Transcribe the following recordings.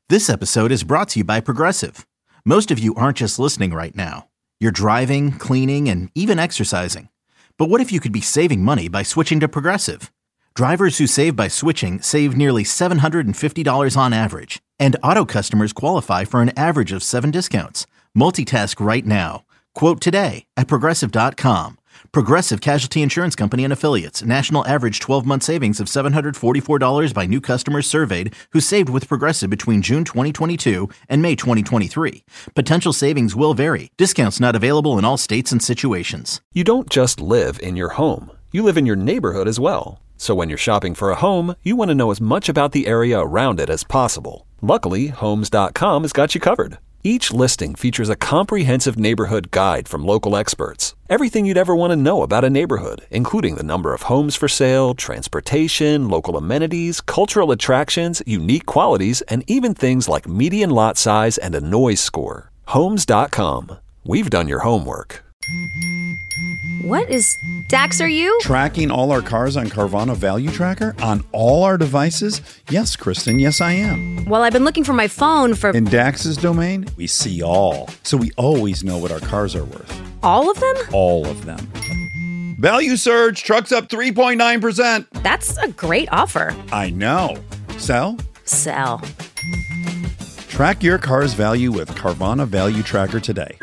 This episode is brought to you by Progressive. Most of you aren't just listening right now. You're driving, cleaning, and even exercising. But what if you could be saving money by switching to Progressive? Drivers who save by switching save nearly $750 on average. And auto customers qualify for an average of 7 discounts. Multitask right now. Quote today at Progressive.com. Progressive Casualty Insurance Company and Affiliates. National average 12-month savings of $744 by new customers surveyed who saved with Progressive between June 2022 and May 2023. Potential savings will vary. Discounts not available in all states and situations. You don't just live in your home. You live in your neighborhood as well. So when you're shopping for a home, you want to know as much about the area around it as possible. Luckily, Homes.com has got you covered. Each listing features a comprehensive neighborhood guide from local experts. Everything you'd ever want to know about a neighborhood, including the number of homes for sale, transportation, local amenities, cultural attractions, unique qualities, and even things like median lot size and a noise score. Homes.com. We've done your homework. What is Dax, are you? Tracking all our cars on Carvana Value Tracker on all our devices? Yes, Kristen, yes I am. Well, I've been looking for my phone for... In Dax's domain, we see all. So we always know what our cars are worth. All of them? All of them. Value surge, trucks up 3.9%. That's a great offer. I know. Sell? Sell. Track your car's value with Carvana Value Tracker today.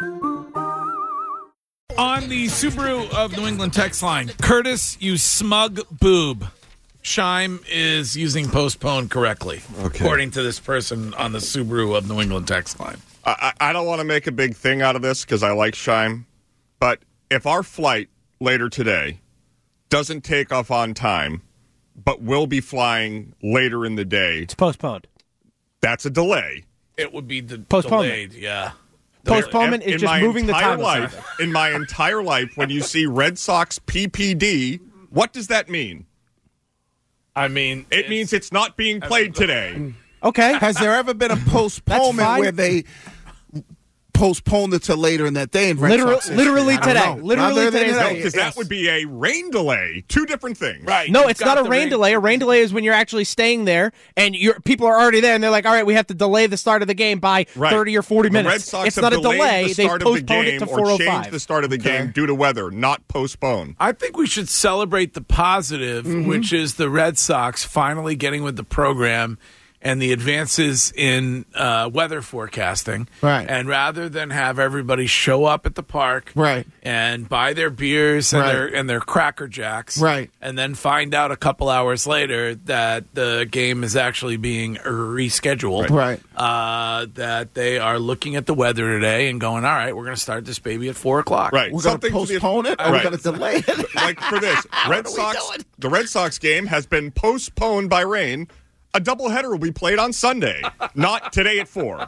On the Subaru of New England text line, Curtis, you smug boob. Scheim is using postpone correctly, according to this person on the Subaru of New England text line. I don't want to make a big thing out of this because I like Scheim, but if our flight later today doesn't take off on time, but will be flying later in the day, it's postponed. That's a delay. It would be delayed, yeah. Postponement is just moving the time aside. In my entire life, when you see Red Sox PPD, what does that mean? I mean, it means it's not being played today. Okay. Has there ever been a postponement where they postponed it to later in that day? Literally today. Literally today. Because that would be a rain delay. Two different things. Right. No, it's not a rain delay. A rain delay is when you're actually staying there and people are already there and they're like, all right, we have to delay the start of the game by 30 or 40 minutes. The Red Sox it's not a delay. The they postponed it to 4:05. Or changed the start of the game due to weather, not postpone. I think we should celebrate the positive, which is the Red Sox finally getting with the program and the advances in weather forecasting. Right. And rather than have everybody show up at the park and buy their beers and their Cracker Jacks and then find out a couple hours later that the game is actually being rescheduled, that they are looking at the weather today and going, all right, we're going to start this baby at 4 o'clock. Right. We're going to postpone it or we're going to delay it? Like for this, the Red Sox game has been postponed by rain. A doubleheader will be played on Sunday, not today at 4.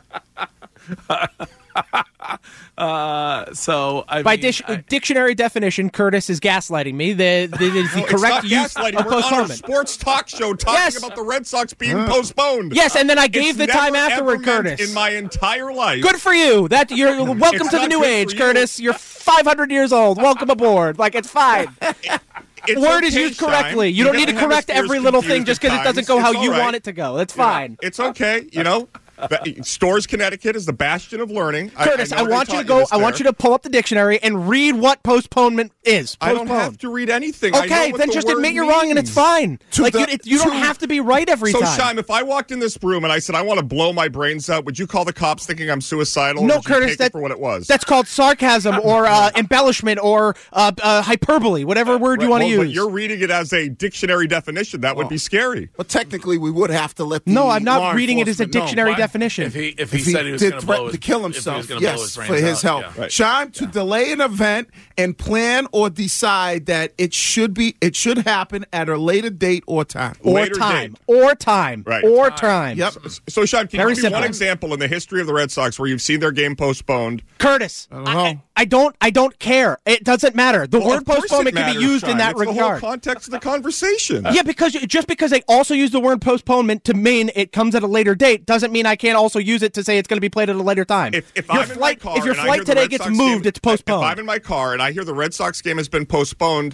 Dictionary definition, Curtis is gaslighting me. The correct use of postponement. We're on a sports talk show talking about the Red Sox being postponed. Yes, and then I gave the time afterward, Curtis. In my entire life. Good for you. You're welcome to the new age, Curtis. You're 500 years old. Welcome aboard. Like, it's fine. It's word is used correctly. You don't need to correct every little thing just because it doesn't go how you want it to go. That's fine. It's okay. Stores Connecticut is the bastion of learning. Curtis, I want you to go. I want you to pull up the dictionary and read what postponement is. I don't have to read anything. Okay, then just admit you're wrong and it's fine. You don't have to be right every time. So, Scheim, if I walked in this room and I said I want to blow my brains out, would you call the cops thinking I'm suicidal? No, or would you Curtis, take it for what it was. That's called sarcasm or embellishment or hyperbole, whatever word you want to use. But you're reading it as a dictionary definition. That would be scary. Well, technically, we would have to let. No, I'm not reading it as a dictionary definition. If he said he was going to blow to kill himself, yes, his for his help. Yeah. Right. Scheim, to delay an event and plan or decide that it should happen at a later date or time. Or time. Yep. So, Scheim, can you give me one example in the history of the Red Sox where you've seen their game postponed? Curtis, I don't care. It doesn't matter. The word postponement can be used in that regard. It's the whole context of the conversation. Yeah, because just because they also use the word postponement to mean it comes at a later date doesn't mean I can't also use it to say it's going to be played at a later time. If your flight today gets moved, it's postponed. If I'm in my car and I hear the Red Sox game has been postponed,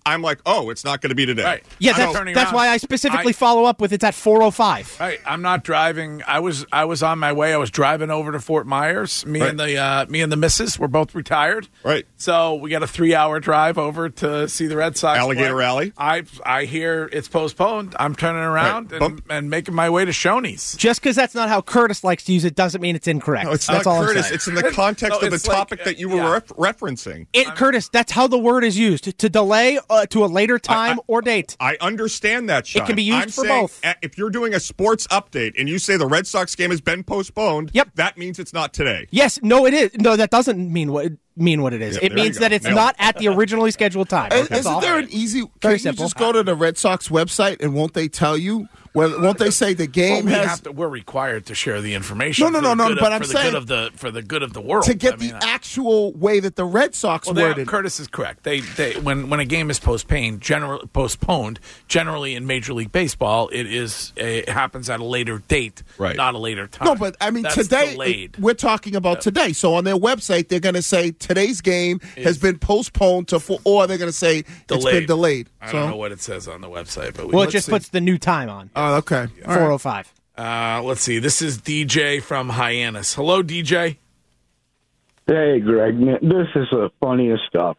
I'm like, oh, it's not going to be today. Right. Yeah, that's why I specifically follow up with it's at 4:05. Right. I'm not driving. I was on my way. I was driving over to Fort Myers. Me and the missus were both retired. Right. So we got a 3-hour drive over to see the Red Sox Alligator play. Rally. I hear it's postponed. I'm turning around and making my way to Shoney's. Just because that's not how Curtis likes to use it doesn't mean it's incorrect. No, it's that's not all Curtis. It's in the context of the topic that you were referencing. Curtis, that's how the word is used, to delay to a later time or date. I understand that, Sean. It can be used for both. If you're doing a sports update and you say the Red Sox game has been postponed, that means it's not today. Yes, no, it is. No, that doesn't mean what it is. Yep, it means that it's not at the originally scheduled time. Isn't there an easy? Very simple. Just go to the Red Sox website and won't they tell you? Well, won't they say the game we're required to share the information. No. But I'm saying for the good of the world to get the actual way that the Red Sox worded. Curtis is correct. They when a game is postponed, generally in Major League Baseball, it happens at a later date, not a later time. No, but I mean today we're talking about today. So on their website, they're going to say today's game has been postponed or they're going to say it's been delayed. I don't know what it says on the website, but it just puts the new time on. Oh, okay. 4:05. Let's see. This is DJ from Hyannis. Hello, DJ. Hey, Greg. This is the funniest stuff.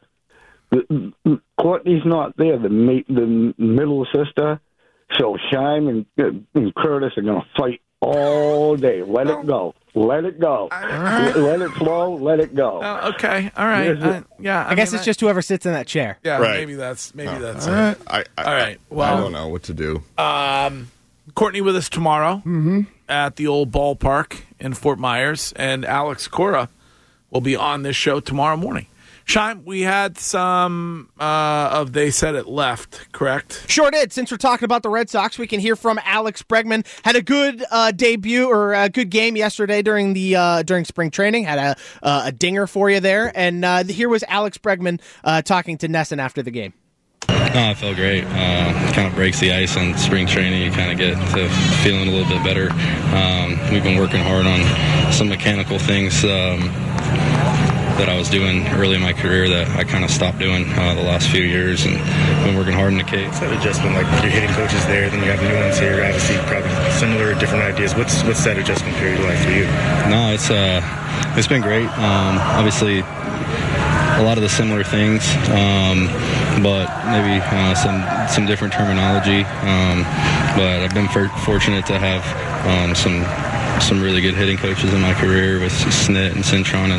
Courtney's not there. The middle sister. So Shime and Curtis are going to fight all day. Let it go. Let it go. Let it flow. Let it go. Okay. All right. I guess it's just whoever sits in that chair. Yeah. Right. Maybe that's it. All right. Well, I don't know what to do. Courtney with us tomorrow at the old ballpark in Fort Myers, and Alex Cora will be on this show tomorrow morning. Shime, we had some of They Said It Left, correct? Sure did. Since we're talking about the Red Sox, we can hear from Alex Bregman. Had a good debut or a good game yesterday during spring training. Had a dinger for you there. And here was Alex Bregman talking to Nesson after the game. I felt great. Kind of breaks the ice in spring training. You kind of get to feeling a little bit better. We've been working hard on some mechanical things that I was doing early in my career that I kind of stopped doing the last few years, and been working hard in the cage. It's that adjustment, like you're hitting coaches there, then you have new ones here, obviously probably similar, different ideas. What's that adjustment period like for you? No, it's been great. Obviously, a lot of the similar things, but maybe some different terminology. But I've been fortunate to have some really good hitting coaches in my career with Snit and Cintron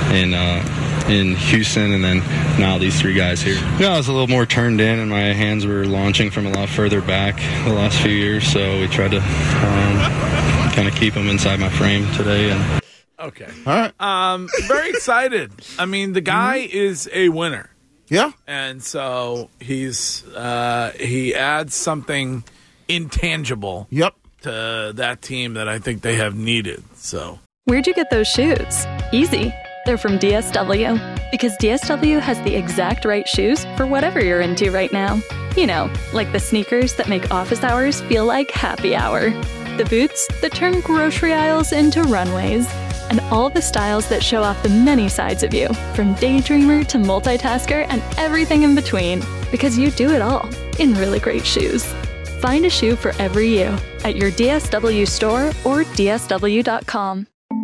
and in Houston, and then now these three guys here. Yeah, I was a little more turned in, and my hands were launching from a lot further back the last few years, so we tried to kind of keep them inside my frame today. And okay. All right. Very excited. I mean, the guy is a winner. Yeah. And so he adds something intangible to that team that I think they have needed. So where'd you get those shoes? Easy. They're from DSW. Because DSW has the exact right shoes for whatever you're into right now. You know, like the sneakers that make office hours feel like happy hour. The boots that turn grocery aisles into runways. And all the styles that show off the many sides of you, from daydreamer to multitasker and everything in between. Because you do it all in really great shoes. Find a shoe for every you at your DSW store or DSW.com.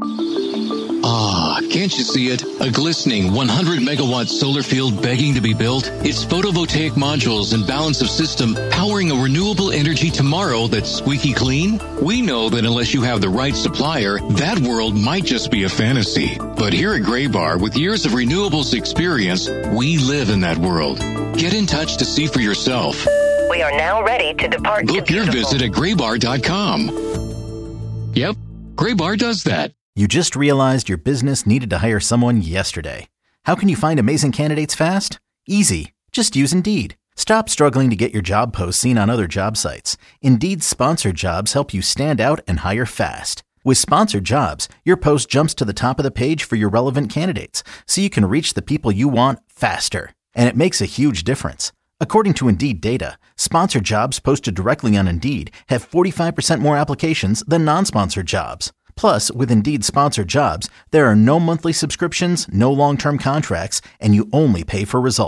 Ah, can't you see it? A glistening 100-megawatt solar field begging to be built? It's photovoltaic modules and balance of system powering a renewable energy tomorrow that's squeaky clean? We know that unless you have the right supplier, that world might just be a fantasy. But here at Graybar, with years of renewables experience, we live in that world. Get in touch to see for yourself. We are now ready to depart. Book your visit at graybar.com. Yep, Graybar does that. You just realized your business needed to hire someone yesterday. How can you find amazing candidates fast? Easy. Just use Indeed. Stop struggling to get your job posts seen on other job sites. Indeed's sponsored jobs help you stand out and hire fast. With sponsored jobs, your post jumps to the top of the page for your relevant candidates, so you can reach the people you want faster. And it makes a huge difference. According to Indeed data, sponsored jobs posted directly on Indeed have 45% more applications than non-sponsored jobs. Plus, with Indeed sponsored jobs, there are no monthly subscriptions, no long-term contracts, and you only pay for results.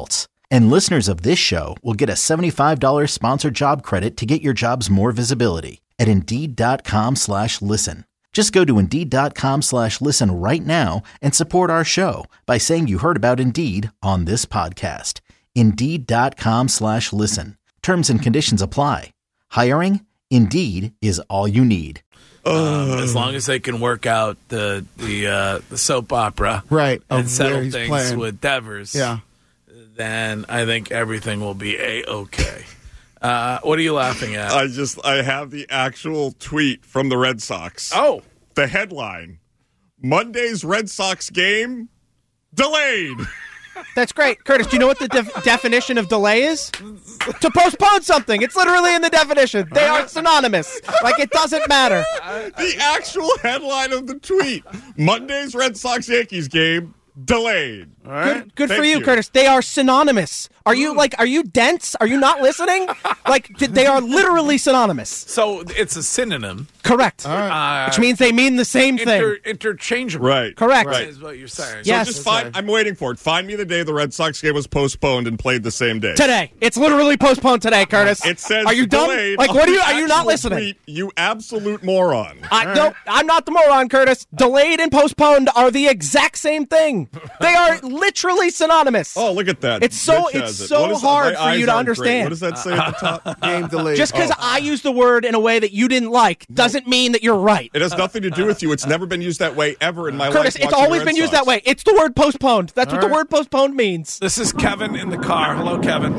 And listeners of this show will get a $75 sponsored job credit to get your jobs more visibility at Indeed.com/listen. Just go to Indeed.com/listen right now and support our show by saying you heard about Indeed on this podcast. Indeed.com/listen. Terms and conditions apply. Hiring? Indeed is all you need. As long as they can work out the soap opera, right, and settle things with Devers, then I think everything will be A-okay. What are you laughing at? I have the actual tweet from the Red Sox. Oh. The headline, Monday's Red Sox game delayed. That's great. Curtis, do you know what the definition of delay is? To postpone something. It's literally in the definition. They are synonymous. Like, it doesn't matter. The actual headline of the tweet, Monday's Red Sox-Yankees game delayed. All right. Good for you, Curtis. They are synonymous. Are you dense? Are you not listening? They are literally synonymous. So it's a synonym. Correct. Which means they mean the same thing. Interchangeable. Right. Correct. Right. Is what you're saying. So just I'm waiting for it. Find me the day the Red Sox game was postponed and played the same day. Today. It's literally postponed today, Curtis. It says are you dumb? Are you not listening? Tweet, you absolute moron. No, I'm not the moron, Curtis. Delayed and postponed are the exact same thing. They are literally synonymous. Oh, look at that. It's so hard for you to understand. What does that say at the top? Game delayed. Just because I use the word in a way that you didn't like doesn't mean that you're right. It has nothing to do with you. It's never been used that way ever in my life. Curtis, it's always been used that way. It's the word postponed. That's what the word postponed means. This is Kevin in the car. Hello, Kevin.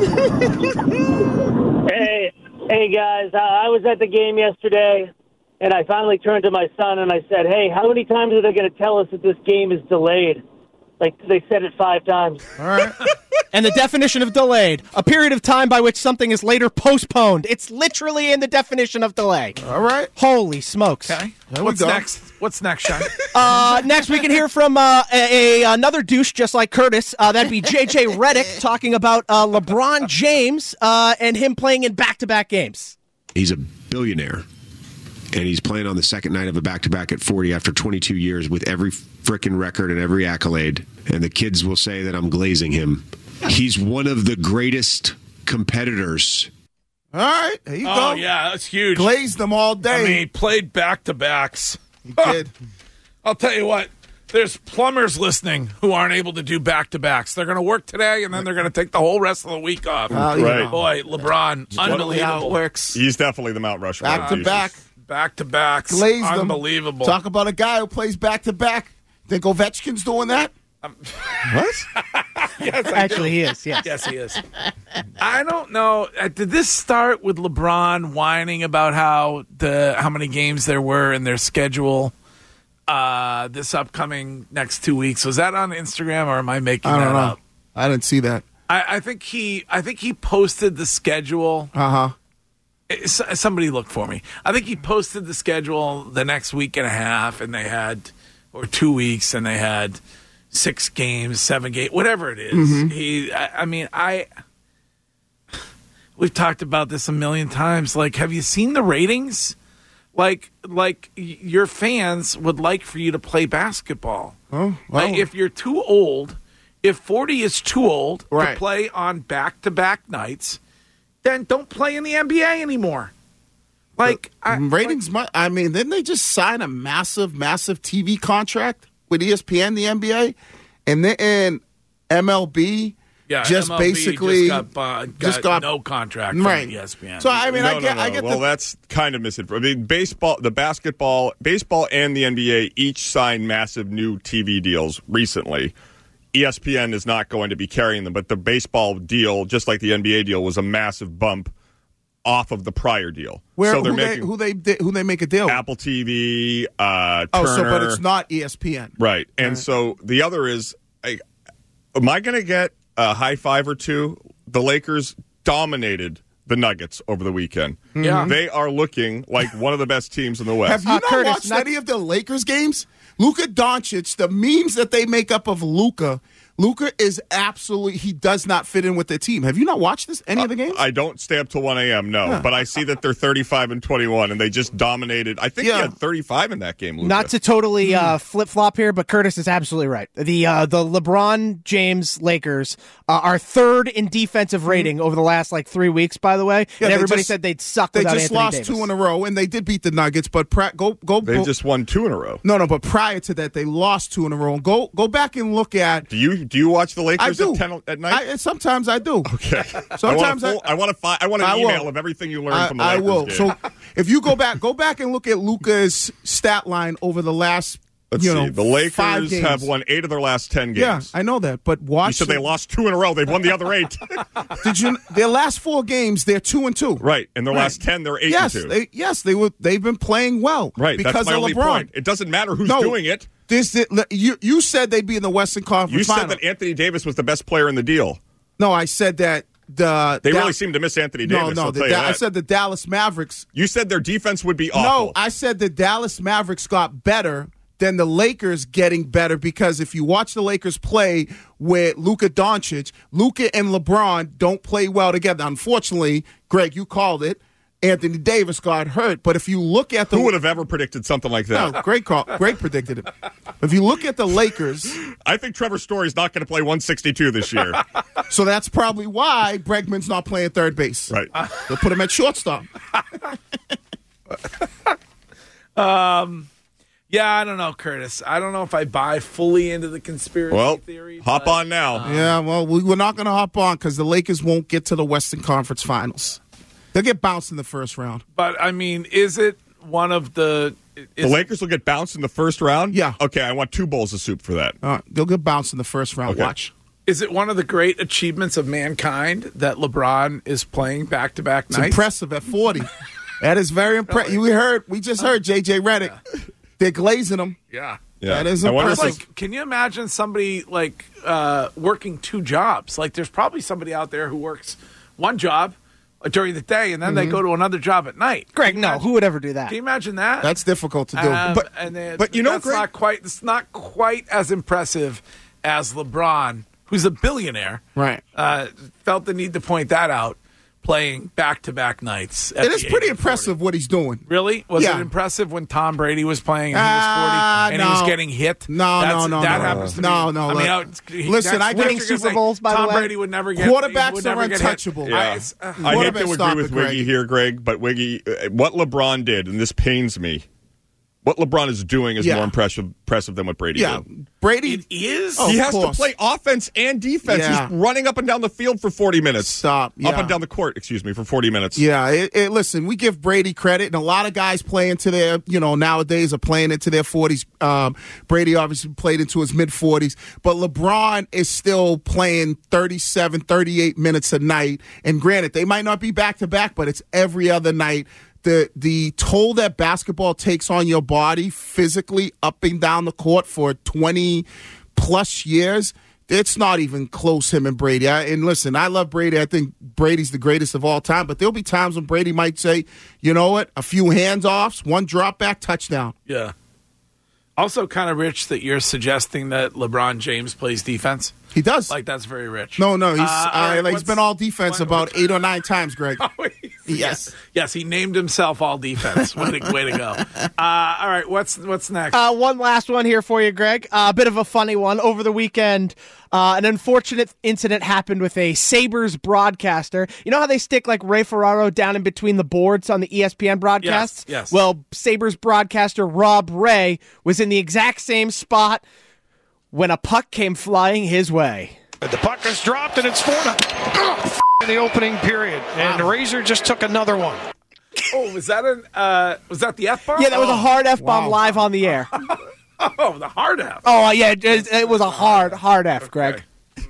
Hey guys. I was at the game yesterday, and I finally turned to my son and I said, hey, how many times are they going to tell us that this game is delayed? They said it 5 times. All right. And the definition of delayed, a period of time by which something is later postponed. It's literally in the definition of delay. All right. Holy smokes. Okay. What's next? What's next, Sean? Next, we can hear from another douche just like Curtis. That'd be J.J. Redick talking about LeBron James and him playing in back-to-back games. He's a billionaire. And he's playing on the second night of a back-to-back at 40 after 22 years with every frickin' record and every accolade. And the kids will say that I'm glazing him. He's one of the greatest competitors. All right, there you go. Oh, yeah, that's huge. Glazed them all day. I mean, he played back-to-backs. He did. I'll tell you what. There's plumbers listening who aren't able to do back-to-backs. They're going to work today, and then they're going to take the whole rest of the week off. Right. Boy, LeBron, unbelievable. How it works. He's definitely the Mount Rushmore. Back-to-back. Back-to-backs. Glazed them. Unbelievable. Talk about a guy who plays back-to-back. Think Ovechkin's doing that? What? Yes, Actually, he is, yes. Yes, he is. I don't know. Did this start with LeBron whining about how many games there were in their schedule this upcoming next 2 weeks? Was that on Instagram, or am I making that up? I didn't see that. I think he posted the schedule. Uh-huh. Somebody look for me. I think he posted the schedule the next week and a half, and they had, or 2 weeks, and they had 6 games, 7 games, whatever it is. Mm-hmm. We've talked about this a million times. Like, have you seen the ratings? Like your fans would like for you to play basketball. Oh, well. Like, if you're too old, if 40 is too old right. to play on back-to-back nights, then don't play in the NBA anymore. Ratings. Didn't they just sign a massive TV contract with ESPN, the NBA, and then MLB? Yeah, just MLB basically just got no contract from ESPN. So I get. Well, that's kind of misinformation. Baseball and the NBA each signed massive new TV deals recently. ESPN is not going to be carrying them, but the baseball deal, just like the NBA deal, was a massive bump off of the prior deal. Who they make a deal with? Apple TV, Turner. But it's not ESPN, right? And so the other is, am I going to get a high five or two? The Lakers dominated the Nuggets over the weekend. Yeah, they are looking like one of the best teams in the West. Have you not watched any of the Lakers games? Luka Doncic, the memes that they make up of Luka Luka is absolutely, he does not fit in with their team. Have you not watched any of the games? I don't stay up till 1 a.m., no. Yeah. But I see that they're 35-21, and they just dominated. I think he had 35 in that game, Luka. Not to totally flip-flop here, but Curtis is absolutely right. The LeBron James Lakers are third in defensive rating over the last, 3 weeks, by the way. Yeah, and everybody said they'd suck without Anthony Davis. They just lost 2 in a row, and they did beat the Nuggets, but they just won 2 in a row. No, but prior to that, they lost 2 in a row. Go back and look at... Do you watch the Lakers at 10 at night? Sometimes I do. Okay. Sometimes I want an email of everything you learned from the Lakers. I will. Game. So if you go back and look at Luka's stat line over the last Let's see. The Lakers 5 games. have won 8 of their last 10 games. Yeah, I know that. But watch. You said they lost 2 in a row. They've won the other 8. Their last 4 games, they're 2-2. Right. And their last 10, they're 8-2. They've been playing well. Right. Because that's my of only LeBron. Point. It doesn't matter who's doing it. You said they'd be in the Western Conference You Final. said that Anthony Davis was the best player in the deal. No, I said that they really seem to miss Anthony Davis. No, I said the Dallas Mavericks. You said their defense would be awful. No, I said the Dallas Mavericks got better than the Lakers getting better, because if you watch the Lakers play with Luka Doncic, Luka and LeBron don't play well together. Unfortunately, Greg, you called it. Anthony Davis got hurt, but if you look at who would have ever predicted something like that? No, great call. Great predicted it. If you look at the Lakers, I think Trevor Story's not going to play 162 this year. So that's probably why Bregman's not playing third base. Right. They'll put him at shortstop. Yeah, I don't know, Curtis. I don't know if I buy fully into the conspiracy theory. Hop on now. Yeah, well, we're not going to hop on because the Lakers won't get to the Western Conference Finals. They'll get bounced in the first round. But, I mean, is it one of the... The Lakers will get bounced in the first round? Yeah. Okay, I want 2 bowls of soup for that. They'll get bounced in the first round. Okay. Watch. Is it one of the great achievements of mankind that LeBron is playing back-to-back nights? It's impressive at 40. That is very impressive. We just heard J.J. Redick. Yeah. They're glazing him. Yeah. That is impressive. Can you imagine somebody, working 2 jobs? There's probably somebody out there who works 1 job during the day, and then they go to another job at night. Greg, who would ever do that? Can you imagine that? That's difficult to do. But you know, Greg, it's not quite as impressive as LeBron, who's a billionaire. Right. Felt the need to point that out, playing back-to-back nights. It is pretty impressive what he's doing. Really? Was it impressive when Tom Brady was playing and he was 40 and he was getting hit? No. That happens to me. No. I mean, listen, I winning Super Bowls, by the way. Tom Brady would never get quarterbacks are untouchable. Yeah. I hate to agree with Wiggy here, Greg, but Wiggy, what LeBron did, and this pains me, what LeBron is doing is more impressive than what Brady did. Brady it is. He has to play offense and defense. Yeah. He's running up and down the field for 40 minutes. Up and down the court, for 40 minutes. Yeah, listen, we give Brady credit, and a lot of guys play into their, nowadays are playing into their 40s. Brady obviously played into his mid-40s, but LeBron is still playing 37, 38 minutes a night. And granted, they might not be back-to-back, but it's every other night. The toll that basketball takes on your body physically up and down the court for 20-plus years, it's not even close, him and Brady. And listen, I love Brady. I think Brady's the greatest of all time. But there'll be times when Brady might say, you know what, a few hands-offs, 1 drop-back, touchdown. Yeah. Also kind of rich that you're suggesting that LeBron James plays defense. He does. That's very rich. No, he's been all defense about 8 or 9 times, Greg. Yes, he named himself all defense. Way to go. All right, what's next? One last one here for you, Greg. A bit of a funny one. Over the weekend, an unfortunate incident happened with a Sabres broadcaster. You know how they stick Ray Ferraro down in between the boards on the ESPN broadcasts? Yes. Well, Sabres broadcaster Rob Ray was in the exact same spot when a puck came flying his way. The puck is dropped, and it's 4-0 in the opening period. And Razor just took another one. Oh, was that the F-bomb? Yeah, that was a hard F-bomb live on the air. Oh, the hard F. Oh, yeah, it was a hard F, Greg.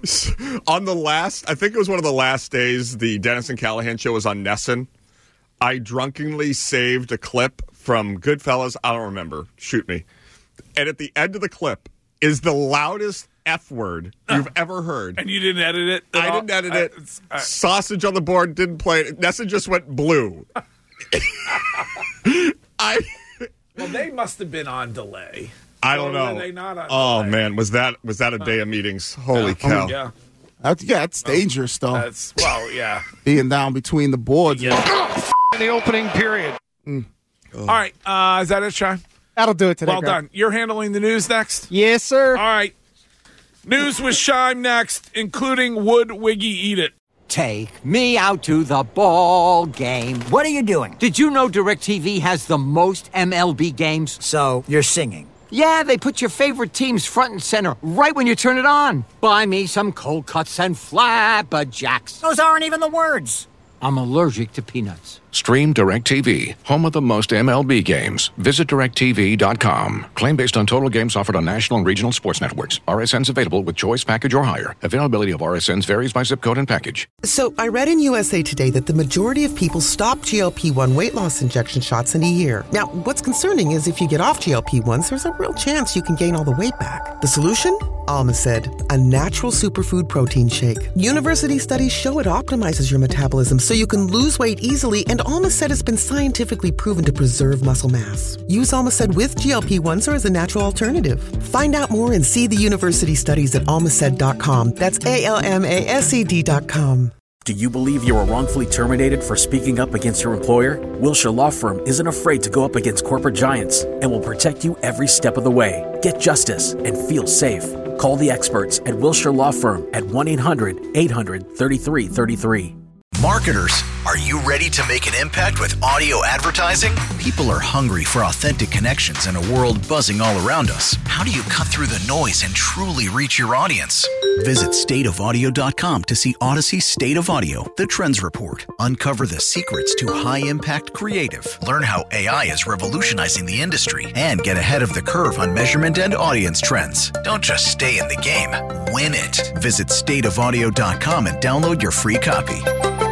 On the last, I think it was one of the last days the Dennis and Callahan show was on Nessun, I drunkenly saved a clip from Goodfellas. I don't remember. Shoot me. And at the end of the clip is the loudest F word you've ever heard. And you didn't edit it? I didn't edit it. Sausage on the board, didn't play it. Nessa just went blue. Well, they must have been on delay. I don't know. Were they not on Oh delay? man, was that a day of meetings? Holy cow! Yeah. That's dangerous, though. Yeah. Being down between the boards. In the opening period. All right. Is that it, Sean? That'll do it today. Well Greg. done. You're handling the news next? Yes, sir. All right. News with Shime next, including Would Wiggy Eat It? Take me out to the ball game. What are you doing? Did you know DirecTV has the most MLB games? So, you're singing. Yeah, they put your favorite teams front and center right when you turn it on. Buy me some cold cuts and flapjacks. Those aren't even the words. I'm allergic to peanuts. Stream DirecTV, home of the most MLB games. Visit DirecTV.com. Claim based on total games offered on national and regional sports networks. RSNs available with choice package or higher. Availability of RSNs varies by zip code and package. So, I read in USA Today that the majority of people stop GLP-1 weight loss injection shots in a year. Now, what's concerning is if you get off GLP-1s, there's a real chance you can gain all the weight back. The solution? Almacid, a natural superfood protein shake. University studies show it optimizes your metabolism so you can lose weight easily, and Almacid has been scientifically proven to preserve muscle mass. Use Almacid with GLP-1s or as a natural alternative. Find out more and see the university studies at almacid.com. That's ALMASED.com. Do you believe you were wrongfully terminated for speaking up against your employer? Wilshire Law Firm isn't afraid to go up against corporate giants and will protect you every step of the way. Get justice and feel safe. Call the experts at Wilshire Law Firm at 1-800-800-3333. Marketers, are you ready to make an impact with audio advertising? People are hungry for authentic connections in a world buzzing all around us. How do you cut through the noise and truly reach your audience? Visit stateofaudio.com to see Odyssey State of Audio, the Trends Report. Uncover the secrets to high-impact creative. Learn how AI is revolutionizing the industry and get ahead of the curve on measurement and audience trends. Don't just stay in the game, win it. Visit stateofaudio.com and download your free copy.